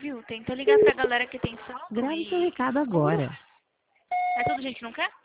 Viu? Tenta ligar pra galera que tem saldo Grave seu e... recado agora. É tudo gente que não quer?